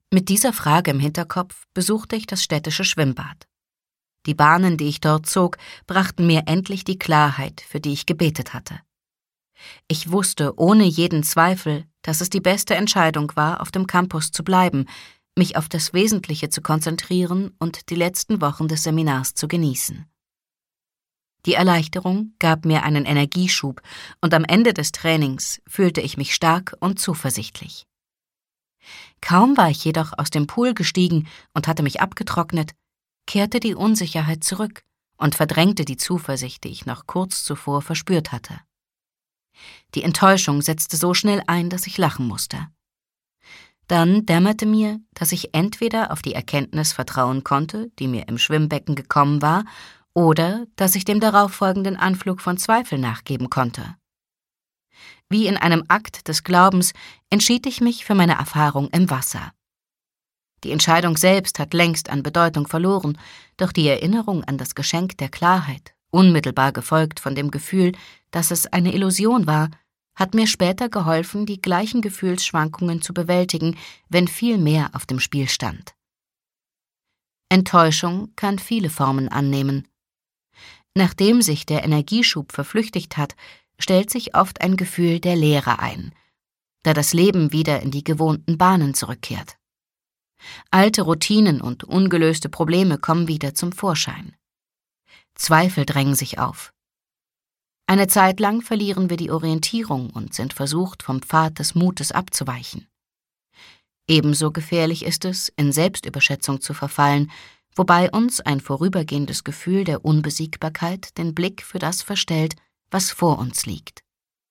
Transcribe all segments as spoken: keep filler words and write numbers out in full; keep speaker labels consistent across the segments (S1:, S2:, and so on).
S1: Mit dieser Frage im Hinterkopf besuchte ich das städtische Schwimmbad. Die Bahnen, die ich dort zog, brachten mir endlich die Klarheit, für die ich gebetet hatte. Ich wusste ohne jeden Zweifel, dass es die beste Entscheidung war, auf dem Campus zu bleiben, mich auf das Wesentliche zu konzentrieren und die letzten Wochen des Seminars zu genießen. Die Erleichterung gab mir einen Energieschub und am Ende des Trainings fühlte ich mich stark und zuversichtlich. Kaum war ich jedoch aus dem Pool gestiegen und hatte mich abgetrocknet, kehrte die Unsicherheit zurück und verdrängte die Zuversicht, die ich noch kurz zuvor verspürt hatte. Die Enttäuschung setzte so schnell ein, dass ich lachen musste. Dann dämmerte mir, dass ich entweder auf die Erkenntnis vertrauen konnte, die mir im Schwimmbecken gekommen war, oder dass ich dem darauffolgenden Anflug von Zweifel nachgeben konnte. Wie in einem Akt des Glaubens entschied ich mich für meine Erfahrung im Wasser. Die Entscheidung selbst hat längst an Bedeutung verloren, doch die Erinnerung an das Geschenk der Klarheit, unmittelbar gefolgt von dem Gefühl, dass es eine Illusion war, hat mir später geholfen, die gleichen Gefühlsschwankungen zu bewältigen, wenn viel mehr auf dem Spiel stand. Enttäuschung kann viele Formen annehmen. Nachdem sich der Energieschub verflüchtigt hat, stellt sich oft ein Gefühl der Leere ein, da das Leben wieder in die gewohnten Bahnen zurückkehrt. Alte Routinen und ungelöste Probleme kommen wieder zum Vorschein. Zweifel drängen sich auf. Eine Zeit lang verlieren wir die Orientierung und sind versucht, vom Pfad des Mutes abzuweichen. Ebenso gefährlich ist es, in Selbstüberschätzung zu verfallen, wobei uns ein vorübergehendes Gefühl der Unbesiegbarkeit den Blick für das verstellt, was vor uns liegt.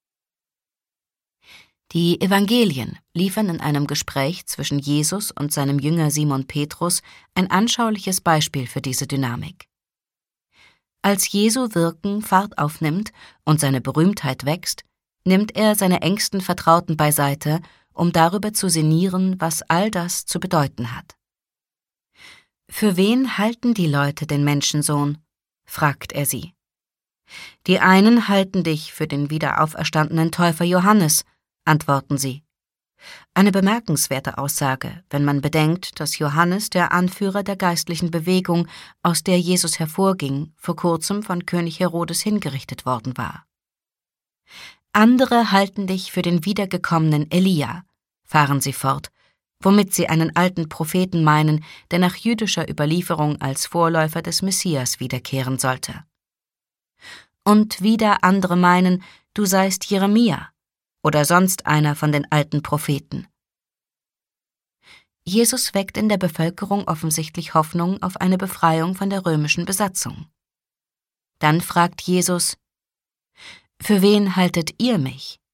S1: Die Evangelien liefern in einem Gespräch zwischen Jesus und seinem Jünger Simon Petrus ein anschauliches Beispiel für diese Dynamik. Als Jesu Wirken Fahrt aufnimmt und seine Berühmtheit wächst, nimmt er seine engsten Vertrauten beiseite, um darüber zu sinnieren, was all das zu bedeuten hat. »Für wen halten die Leute den Menschensohn?« fragt er sie. »Die einen halten dich für den wiederauferstandenen Täufer Johannes«, antworten sie. Eine bemerkenswerte Aussage, wenn man bedenkt, dass Johannes der Anführer der geistlichen Bewegung, aus der Jesus hervorging, vor kurzem von König Herodes hingerichtet worden war. »Andere halten dich für den wiedergekommenen Elia«, fahren sie fort, womit sie einen alten Propheten meinen, der nach jüdischer Überlieferung als Vorläufer des Messias wiederkehren sollte. Und wieder andere meinen, du seist Jeremia oder sonst einer von den alten Propheten. Jesus weckt in der Bevölkerung offensichtlich Hoffnung auf eine Befreiung von der römischen Besatzung. Dann fragt Jesus: »Für wen haltet ihr mich?«